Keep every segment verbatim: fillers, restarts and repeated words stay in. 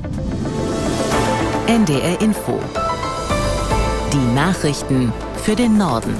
N D R Info. Die Nachrichten für den Norden.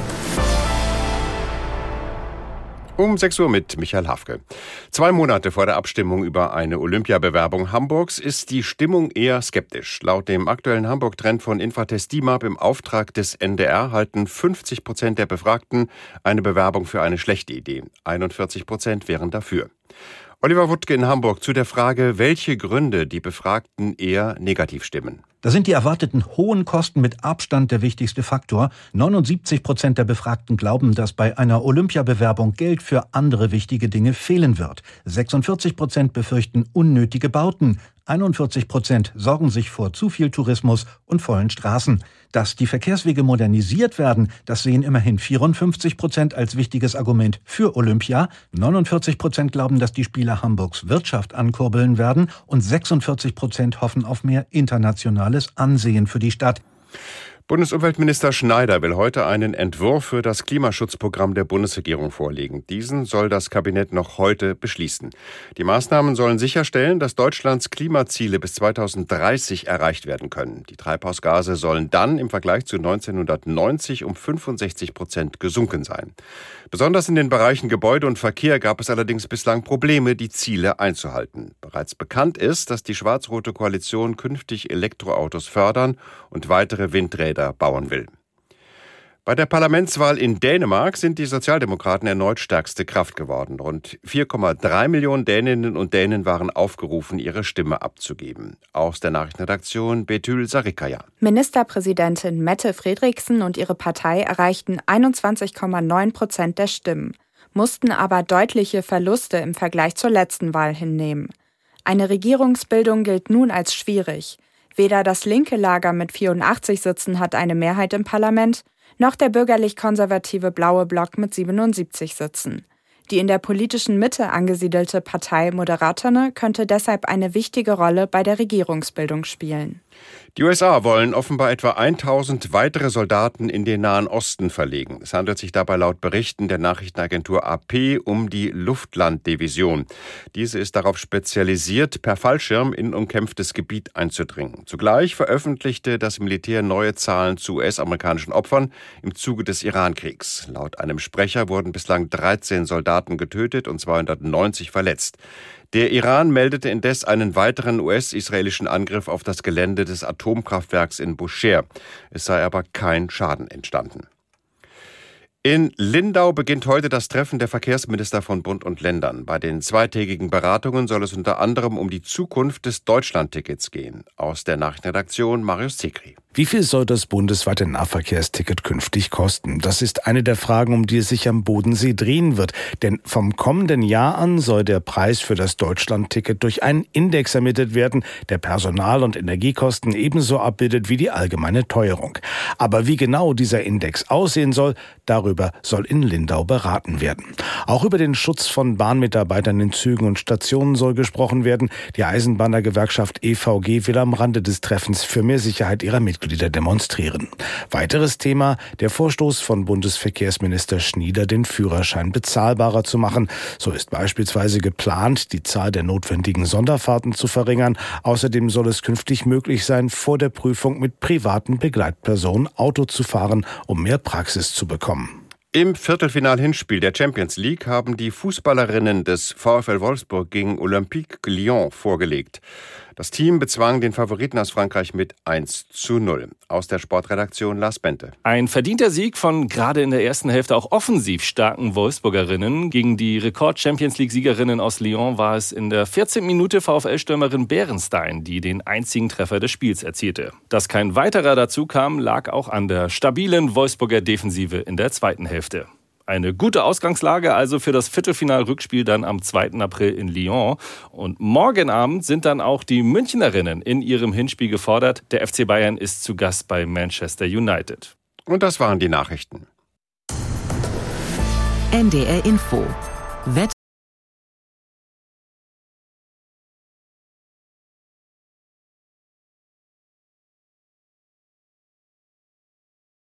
Um sechs Uhr mit Michael Hafke. Zwei Monate vor der Abstimmung über eine Olympiabewerbung Hamburgs ist die Stimmung eher skeptisch. Laut dem aktuellen Hamburg-Trend von Infratest DIMAP im Auftrag des N D R halten fünfzig Prozent der Befragten eine Bewerbung für eine schlechte Idee. einundvierzig Prozent wären dafür. Oliver Wuttke in Hamburg zu der Frage, welche Gründe die Befragten eher negativ stimmen. Da sind die erwarteten hohen Kosten mit Abstand der wichtigste Faktor. neunundsiebzig Prozent der Befragten glauben, dass bei einer Olympiabewerbung Geld für andere wichtige Dinge fehlen wird. sechsundvierzig Prozent befürchten unnötige Bauten. einundvierzig Prozent sorgen sich vor zu viel Tourismus und vollen Straßen. Dass die Verkehrswege modernisiert werden, das sehen immerhin vierundfünfzig Prozent als wichtiges Argument für Olympia. neunundvierzig Prozent glauben, dass die Spiele Hamburgs Wirtschaft ankurbeln werden und sechsundvierzig Prozent hoffen auf mehr internationales Ansehen für die Stadt. Bundesumweltminister Schneider will heute einen Entwurf für das Klimaschutzprogramm der Bundesregierung vorlegen. Diesen soll das Kabinett noch heute beschließen. Die Maßnahmen sollen sicherstellen, dass Deutschlands Klimaziele bis zweitausenddreißig erreicht werden können. Die Treibhausgase sollen dann im Vergleich zu neunzehnhundertneunzig um fünfundsechzig Prozent gesunken sein. Besonders in den Bereichen Gebäude und Verkehr gab es allerdings bislang Probleme, die Ziele einzuhalten. Bereits bekannt ist, dass die schwarz-rote Koalition künftig Elektroautos fördern und weitere Windräder bauen will. Bei der Parlamentswahl in Dänemark sind die Sozialdemokraten erneut stärkste Kraft geworden. Rund vier Komma drei Millionen Däninnen und Dänen waren aufgerufen, ihre Stimme abzugeben. Aus der Nachrichtenredaktion Betül Sarikaya. Ministerpräsidentin Mette Frederiksen und ihre Partei erreichten einundzwanzig Komma neun Prozent der Stimmen, mussten aber deutliche Verluste im Vergleich zur letzten Wahl hinnehmen. Eine Regierungsbildung gilt nun als schwierig. Weder das linke Lager mit vierundachtzig Sitzen hat eine Mehrheit im Parlament, noch der bürgerlich-konservative Blaue Block mit siebenundsiebzig Sitzen. Die in der politischen Mitte angesiedelte Partei Moderaterne könnte deshalb eine wichtige Rolle bei der Regierungsbildung spielen. Die U S A wollen offenbar etwa tausend weitere Soldaten in den Nahen Osten verlegen. Es handelt sich dabei laut Berichten der Nachrichtenagentur A P um die Luftlanddivision. Diese ist darauf spezialisiert, per Fallschirm in umkämpftes Gebiet einzudringen. Zugleich veröffentlichte das Militär neue Zahlen zu U S-amerikanischen Opfern im Zuge des Irankriegs. Laut einem Sprecher wurden bislang dreizehn Soldaten getötet und zweihundertneunzig verletzt. Der Iran meldete indes einen weiteren U S-israelischen Angriff auf das Gelände des Atomkraftwerks in Bushehr. Es sei aber kein Schaden entstanden. In Lindau beginnt heute das Treffen der Verkehrsminister von Bund und Ländern. Bei den zweitägigen Beratungen soll es unter anderem um die Zukunft des Deutschlandtickets gehen. Aus der Nachrichtenredaktion Marius Zekri. Wie viel soll das bundesweite Nahverkehrsticket künftig kosten? Das ist eine der Fragen, um die es sich am Bodensee drehen wird. Denn vom kommenden Jahr an soll der Preis für das Deutschlandticket durch einen Index ermittelt werden, der Personal- und Energiekosten ebenso abbildet wie die allgemeine Teuerung. Aber wie genau dieser Index aussehen soll, darüber soll in Lindau beraten werden. Auch über den Schutz von Bahnmitarbeitern in Zügen und Stationen soll gesprochen werden. Die Eisenbahnergewerkschaft E V G will am Rande des Treffens für mehr Sicherheit ihrer Mitglieder demonstrieren. Weiteres Thema, der Vorstoß von Bundesverkehrsminister Schnieder, den Führerschein bezahlbarer zu machen. So ist beispielsweise geplant, die Zahl der notwendigen Sonderfahrten zu verringern. Außerdem soll es künftig möglich sein, vor der Prüfung mit privaten Begleitpersonen Auto zu fahren, um mehr Praxis zu bekommen. Im Viertelfinal-Hinspiel der Champions League haben die Fußballerinnen des VfL Wolfsburg gegen Olympique Lyon vorgelegt. Das Team bezwang den Favoriten aus Frankreich mit eins zu null. Aus der Sportredaktion Lars Bente. Ein verdienter Sieg von gerade in der ersten Hälfte auch offensiv starken Wolfsburgerinnen. Gegen die Rekord-Champions-League-Siegerinnen aus Lyon war es in der vierzehnten Minute VfL-Stürmerin Bärenstein, die den einzigen Treffer des Spiels erzielte. Dass kein weiterer dazu kam, lag auch an der stabilen Wolfsburger Defensive in der zweiten Hälfte. Eine gute Ausgangslage also für das Viertelfinal-Rückspiel dann am zweiten April in Lyon. Und morgen Abend sind dann auch die Münchnerinnen in ihrem Hinspiel gefordert. Der F C Bayern ist zu Gast bei Manchester United. Und das waren die Nachrichten. N D R Info. Wetter